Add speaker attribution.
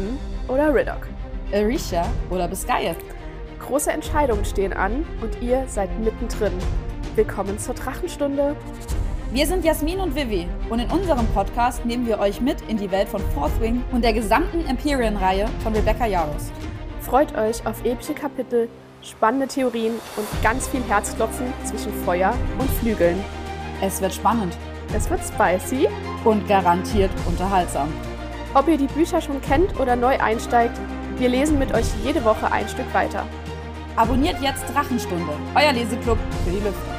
Speaker 1: Eden oder Riddock?
Speaker 2: Arisha oder Biscayeth?
Speaker 1: Große Entscheidungen stehen an und ihr seid mittendrin. Willkommen zur Drachenstunde.
Speaker 2: Wir sind Jasmin und Vivi und in unserem Podcast nehmen wir euch mit in die Welt von Fourth Wing und der gesamten Empyrean-Reihe von Rebecca Yarros.
Speaker 1: Freut euch auf epische Kapitel, spannende Theorien und ganz viel Herzklopfen zwischen Feuer und Flügeln.
Speaker 2: Es wird spannend.
Speaker 1: Es wird spicy
Speaker 2: und garantiert unterhaltsam.
Speaker 1: Ob ihr die Bücher schon kennt oder neu einsteigt, wir lesen mit euch jede Woche ein Stück weiter.
Speaker 2: Abonniert jetzt Drachenstunde, euer Leseklub für die Lüfte.